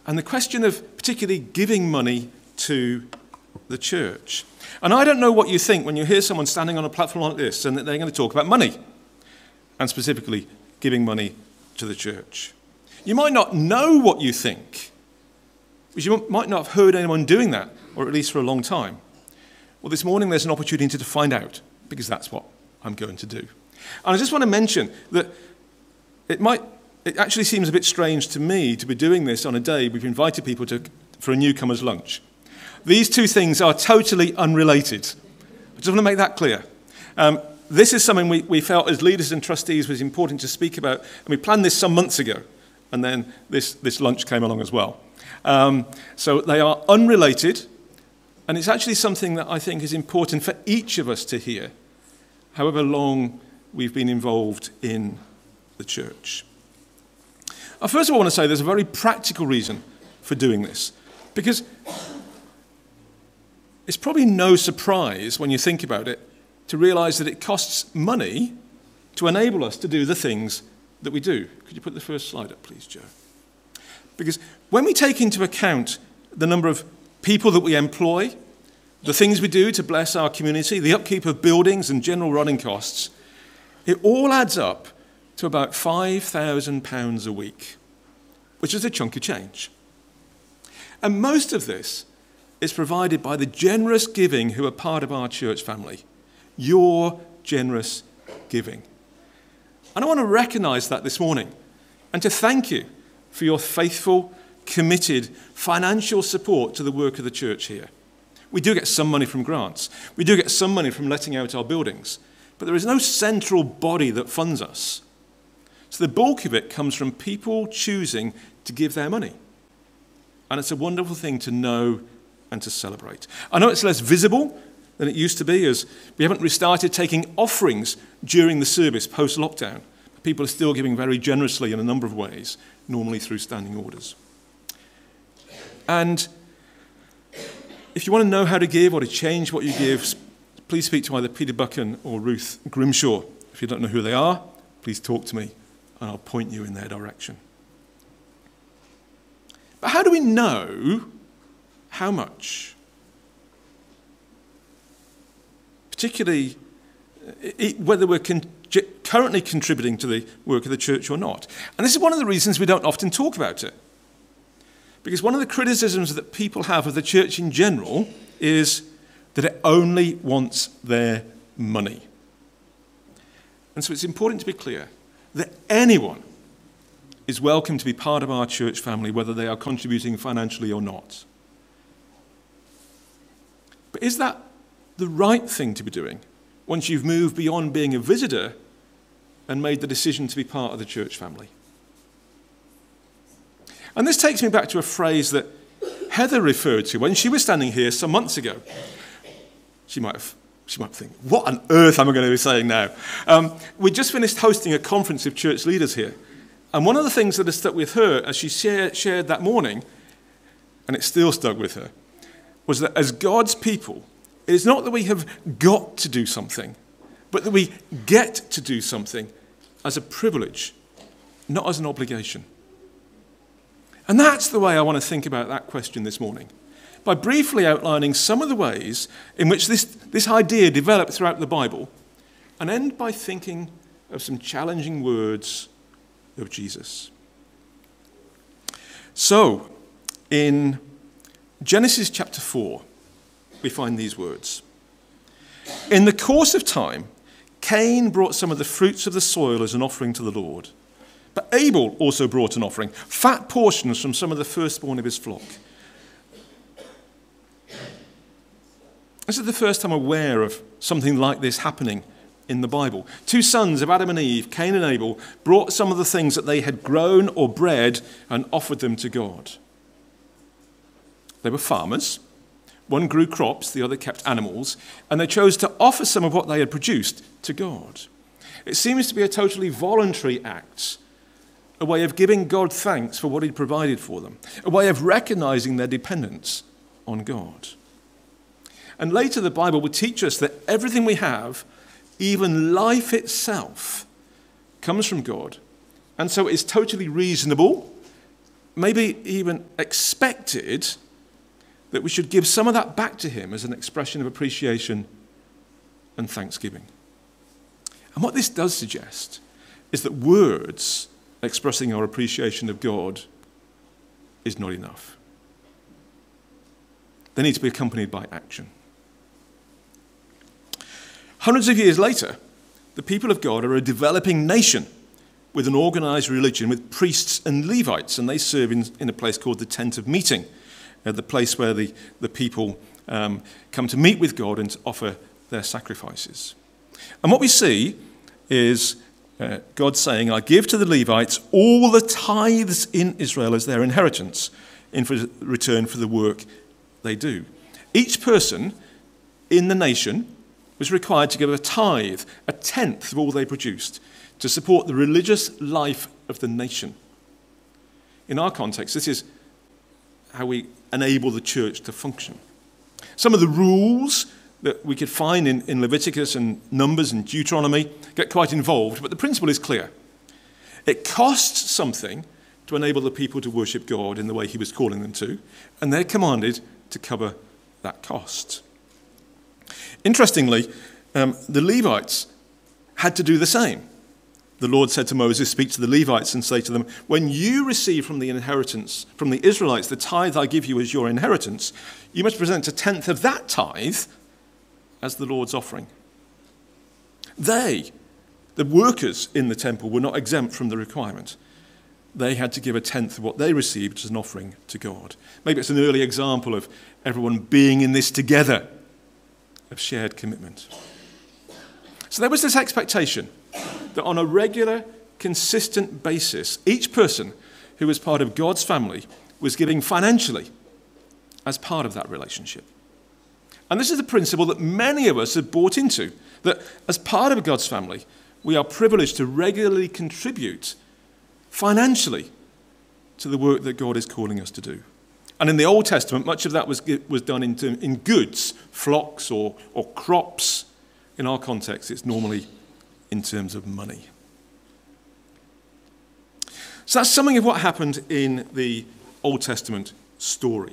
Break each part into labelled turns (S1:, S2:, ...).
S1: and the question of particularly giving money to the church. And I don't know what you think when you hear someone standing on a platform like this and that they're going to talk about money, and specifically giving money to the church. You might not know what you think, because you might not have heard anyone doing that, or at least for a long time. Well, this morning there's an opportunity to find out, because that's what I'm going to do. And I just want to mention that it actually seems a bit strange to me to be doing this on a day we've invited people for a newcomer's lunch. These two things are totally unrelated. I just want to make that clear. This is something we felt as leaders and trustees was important to speak about, and we planned this some months ago, and then this lunch came along as well. So they are unrelated, and it's actually something that I think is important for each of us to hear, however long we've been involved in the church. First of all, I want to say there's a very practical reason for doing this, because it's probably no surprise when you think about it to realize that it costs money to enable us to do the things that we do. Could you put the first slide up, please, Joe? Because when we take into account the number of people that we employ, the things we do to bless our community, the upkeep of buildings and general running costs, it all adds up to about £5,000 a week, which is a chunk of change. And most of this is provided by the generous giving who are part of our church family. Your generous giving. And I want to recognize that this morning and to thank you for your faithful, committed financial support to the work of the church here. We do get some money from grants. We do get some money from letting out our buildings. But there is no central body that funds us. So the bulk of it comes from people choosing to give their money. And it's a wonderful thing to know and to celebrate. I know it's less visible than it used to be, as we haven't restarted taking offerings during the service post-lockdown. People are still giving very generously in a number of ways, normally through standing orders. And if you want to know how to give or to change what you give, please speak to either Peter Buchan or Ruth Grimshaw. If you don't know who they are, please talk to me and I'll point you in their direction. But how do we know how much? Particularly whether we're currently contributing to the work of the church or not. And this is one of the reasons we don't often talk about it. Because one of the criticisms that people have of the church in general is that it only wants their money. And so it's important to be clear that anyone is welcome to be part of our church family, whether they are contributing financially or not. But is that the right thing to be doing once you've moved beyond being a visitor and made the decision to be part of the church family? And this takes me back to a phrase that Heather referred to when she was standing here some months ago. She might think, what on earth am I going to be saying now? We just finished hosting a conference of church leaders here. And one of the things that has stuck with her as she shared that morning, and it still stuck with her, was that as God's people, it is not that we have got to do something, but that we get to do something as a privilege, not as an obligation. And that's the way I want to think about that question this morning, by briefly outlining some of the ways in which this idea developed throughout the Bible, and end by thinking of some challenging words of Jesus. So, in Genesis chapter 4, we find these words. In the course of time, Cain brought some of the fruits of the soil as an offering to the Lord. But Abel also brought an offering, fat portions from some of the firstborn of his flock. This is the first time I'm aware of something like this happening in the Bible. Two sons of Adam and Eve, Cain and Abel, brought some of the things that they had grown or bred and offered them to God. They were farmers. One grew crops, the other kept animals, and they chose to offer some of what they had produced to God. It seems to be a totally voluntary act, a way of giving God thanks for what he'd provided for them, a way of recognizing their dependence on God. And later the Bible will teach us that everything we have, even life itself, comes from God. And so it is totally reasonable maybe even expected that we should give some of that back to him as an expression of appreciation and thanksgiving. And what this does suggest is that words expressing our appreciation of God is not enough. They need to be accompanied by action. Hundreds of years later, the people of God are a developing nation with an organized religion with priests and Levites, and they serve in a place called the Tent of Meeting, the place where the people come to meet with God and to offer their sacrifices. And what we see is God saying, I give to the Levites all the tithes in Israel as their inheritance in return for the work they do. Each person in the nation was required to give a tithe, a tenth of all they produced, to support the religious life of the nation. In our context, this is how we enable the church to function. Some of the rules that we could find in Leviticus and Numbers and Deuteronomy get quite involved, but the principle is clear. It costs something to enable the people to worship God in the way he was calling them to, and they're commanded to cover that cost. Interestingly, the Levites had to do the same. The Lord said to Moses, speak to the Levites and say to them, when you receive from the inheritance, from the Israelites, the tithe I give you as your inheritance, you must present a tenth of that tithe as the Lord's offering. They, the workers in the temple, were not exempt from the requirement. They had to give a tenth of what they received as an offering to God. Maybe it's an early example of everyone being in this together, of shared commitment. So there was this expectation that on a regular, consistent basis, each person who was part of God's family was giving financially as part of that relationship. And this is a principle that many of us have bought into, that as part of God's family, we are privileged to regularly contribute financially to the work that God is calling us to do. And in the Old Testament, much of that was done in goods, flocks or crops. In our context, it's normally in terms of money. So that's something of what happened in the Old Testament story.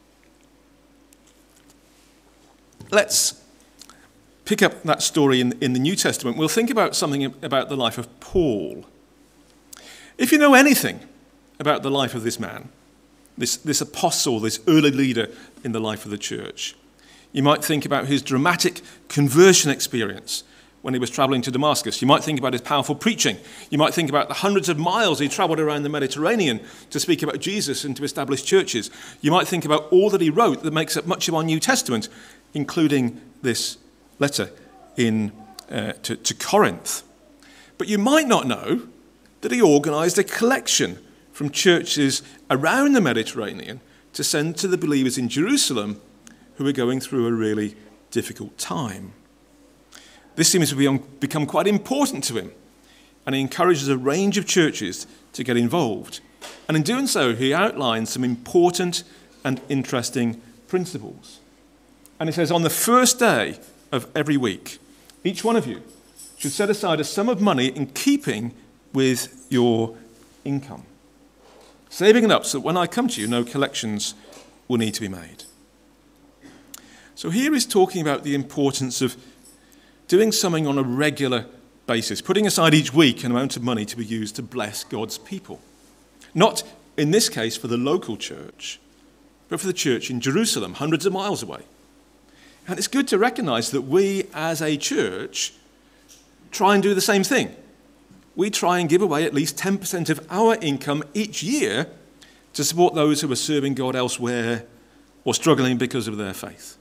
S1: Let's pick up that story in the New Testament. We'll think about something about the life of Paul. If you know anything about the life of this man, this apostle, this early leader in the life of the church, you might think about his dramatic conversion experience when he was traveling to Damascus. You might think about his powerful preaching. You might think about the hundreds of miles he traveled around the Mediterranean to speak about Jesus and to establish churches. You might think about all that he wrote that makes up much of our New Testament, including this letter to Corinth. But you might not know that he organized a collection from churches around the Mediterranean to send to the believers in Jerusalem who were going through a really difficult time. This seems to become quite important to him, and he encourages a range of churches to get involved. And in doing so, he outlines some important and interesting principles. And he says, on the first day of every week, each one of you should set aside a sum of money in keeping with your income, saving it up so that when I come to you, no collections will need to be made. So here he's talking about the importance of doing something on a regular basis, putting aside each week an amount of money to be used to bless God's people. Not, in this case, for the local church, but for the church in Jerusalem, hundreds of miles away. And it's good to recognize that we, as a church, try and do the same thing. We try and give away at least 10% of our income each year to support those who are serving God elsewhere or struggling because of their faith.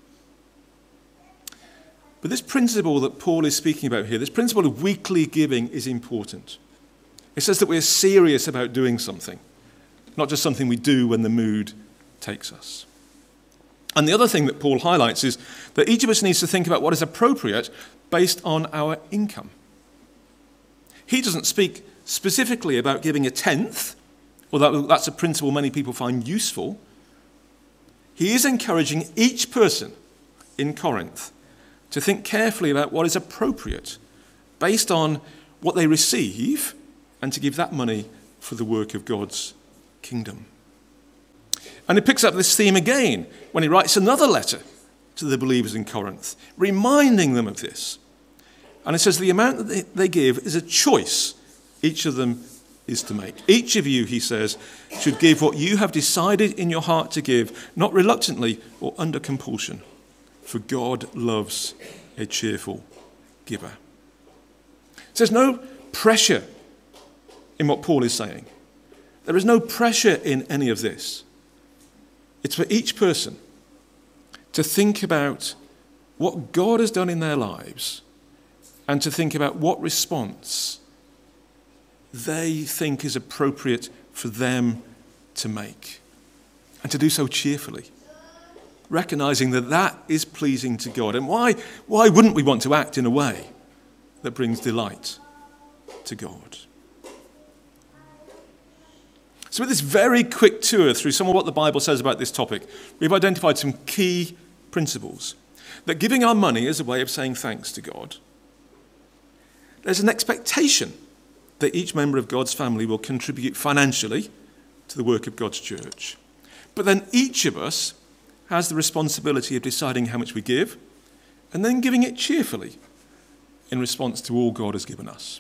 S1: But this principle that Paul is speaking about here, this principle of weekly giving, is important. It says that we're serious about doing something, not just something we do when the mood takes us. And the other thing that Paul highlights is that each of us needs to think about what is appropriate based on our income. He doesn't speak specifically about giving a tenth, although that's a principle many people find useful. He is encouraging each person in Corinth to think carefully about what is appropriate based on what they receive and to give that money for the work of God's kingdom. And he picks up this theme again when he writes another letter to the believers in Corinth, reminding them of this. And it says the amount that they give is a choice each of them is to make. Each of you, he says, should give what you have decided in your heart to give, not reluctantly or under compulsion, for God loves a cheerful giver. So there's no pressure in what Paul is saying. There is no pressure in any of this. It's for each person to think about what God has done in their lives and to think about what response they think is appropriate for them to make, and to do so cheerfully, recognizing that that is pleasing to God. And why wouldn't we want to act in a way that brings delight to God? So with this very quick tour through some of what the Bible says about this topic, we've identified some key principles. That giving our money is a way of saying thanks to God. There's an expectation that each member of God's family will contribute financially to the work of God's church. But then each of us has the responsibility of deciding how much we give and then giving it cheerfully in response to all God has given us.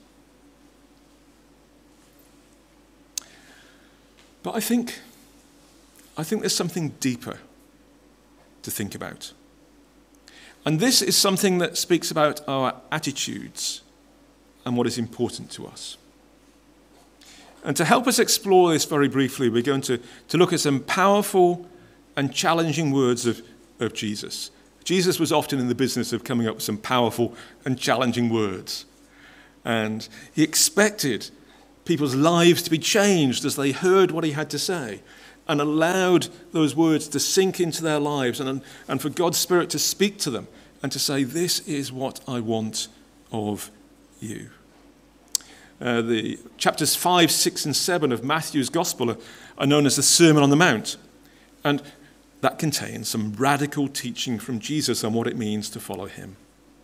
S1: But I think there's something deeper to think about. And this is something that speaks about our attitudes and what is important to us. And to help us explore this very briefly, we're going to look at some powerful and challenging words of Jesus. Jesus was often in the business of coming up with some powerful and challenging words. And he expected people's lives to be changed as they heard what he had to say and allowed those words to sink into their lives and for God's Spirit to speak to them and to say, this is what I want of you. The chapters 5, 6, and 7 of Matthew's Gospel are known as the Sermon on the Mount. And that contains some radical teaching from Jesus on what it means to follow him.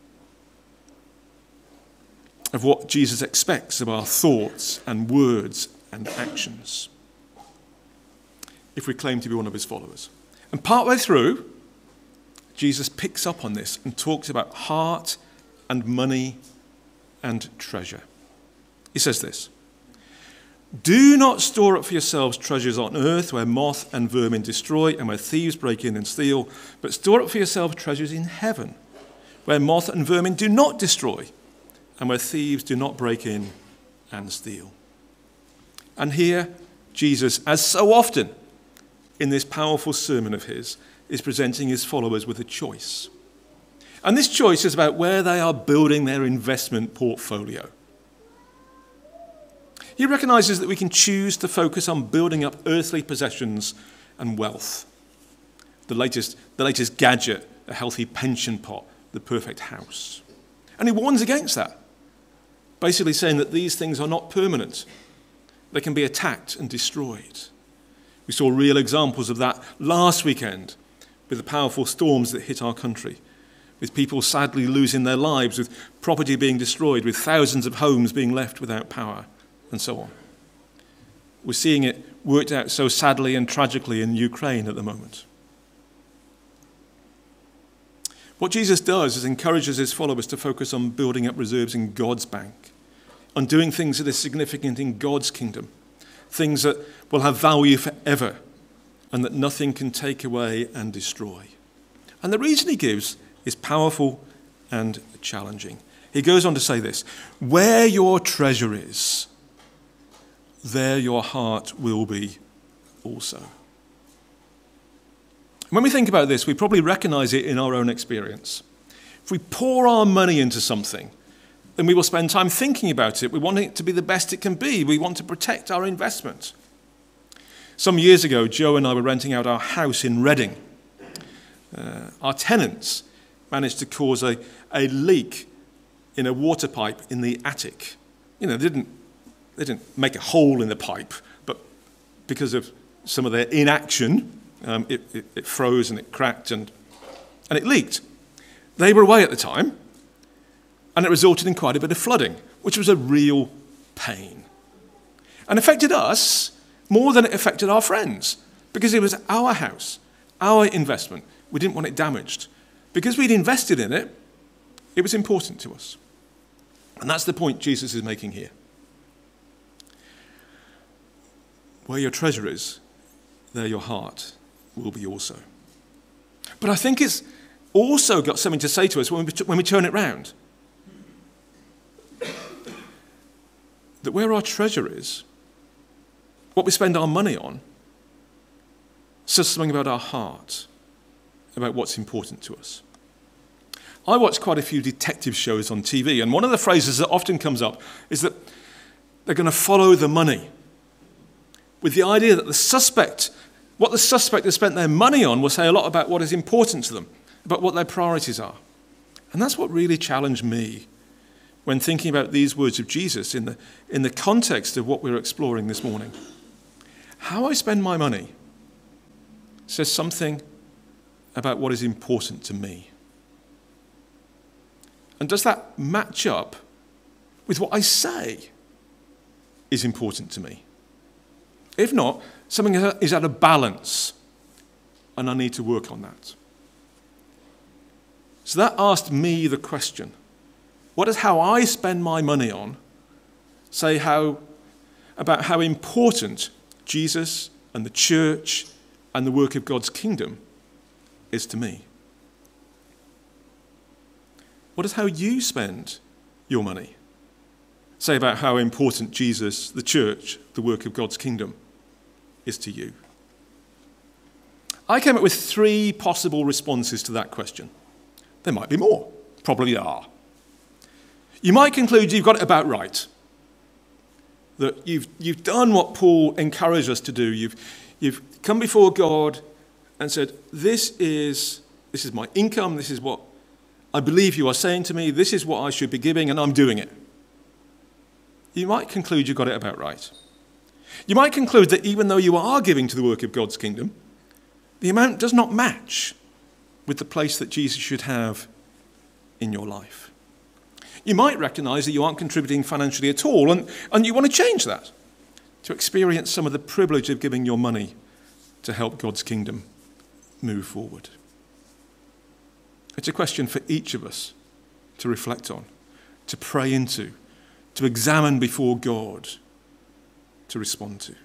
S1: Of what Jesus expects of our thoughts and words and actions if we claim to be one of his followers. And partway through, Jesus picks up on this and talks about heart and money and treasure. He says this: do not store up for yourselves treasures on earth where moth and vermin destroy and where thieves break in and steal, but store up for yourselves treasures in heaven where moth and vermin do not destroy and where thieves do not break in and steal. And here, Jesus, as so often in this powerful sermon of his, is presenting his followers with a choice. And this choice is about where they are building their investment portfolio. He recognizes that we can choose to focus on building up earthly possessions and wealth. The latest gadget, a healthy pension pot, the perfect house. And he warns against that, basically saying that these things are not permanent. They can be attacked and destroyed. We saw real examples of that last weekend with the powerful storms that hit our country, with people sadly losing their lives, with property being destroyed, with thousands of homes being left without power, and so on. We're seeing it worked out so sadly and tragically in Ukraine at the moment. What Jesus does is encourages his followers to focus on building up reserves in God's bank, on doing things that are significant in God's kingdom, things that will have value forever and that nothing can take away and destroy. And the reason he gives is powerful and challenging. He goes on to say this: where your treasure is, there your heart will be also. When we think about this, we probably recognize it in our own experience. If we pour our money into something, then we will spend time thinking about it. We want it to be the best it can be. We want to protect our investment. Some years ago, Joe and I were renting out our house in Reading. Our tenants managed to cause a leak in a water pipe in the attic. They didn't make a hole in the pipe, but because of some of their inaction, it froze and it cracked and it leaked. They were away at the time, and it resulted in quite a bit of flooding, which was a real pain. And affected us more than it affected our friends, because it was our house, our investment. We didn't want it damaged. Because we'd invested in it, it was important to us. And that's the point Jesus is making here. Where your treasure is, there your heart will be also. But I think it's also got something to say to us when we turn it round. That where our treasure is, what we spend our money on, says something about our heart, about what's important to us. I watch quite a few detective shows on TV, and one of the phrases that often comes up is that they're going to follow the money, with the idea that what the suspect has spent their money on will say a lot about what is important to them, about what their priorities are. And that's what really challenged me when thinking about these words of Jesus in the context of what we're exploring this morning. How I spend my money says something about what is important to me. And does that match up with what I say is important to me? If not, something is out of balance, and I need to work on that. So that asked me the question, what does how I spend my money on say about how important Jesus and the church and the work of God's kingdom is to me? What does how you spend your money say about how important Jesus, the church, the work of God's kingdom is to you? I came up with 3 possible responses to that question. There might be more, probably are. You might conclude you've got it about right, that you've done what Paul encouraged us to do. You've come before God and said, this is my income, this is what I believe you are saying to me, this is what I should be giving, and I'm doing it. You might conclude you got it about right. You might conclude that even though you are giving to the work of God's kingdom, the amount does not match with the place that Jesus should have in your life. You might recognize that you aren't contributing financially at all, and you want to change that, to experience some of the privilege of giving your money to help God's kingdom move forward. It's a question for each of us to reflect on, to pray into, to examine before God, to respond to.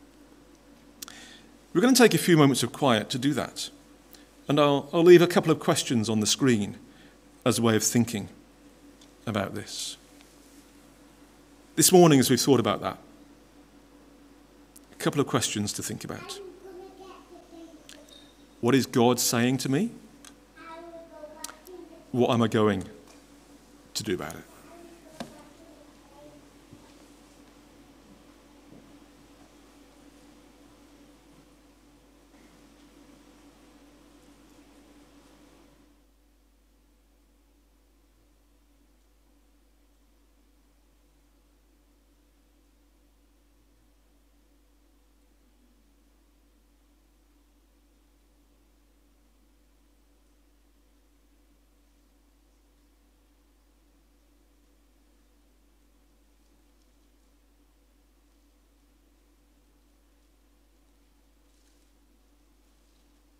S1: We're going to take a few moments of quiet to do that. And I'll leave a couple of questions on the screen as a way of thinking about this. This morning, as we've thought about that, a couple of questions to think about. What is God saying to me? What am I going to do about it?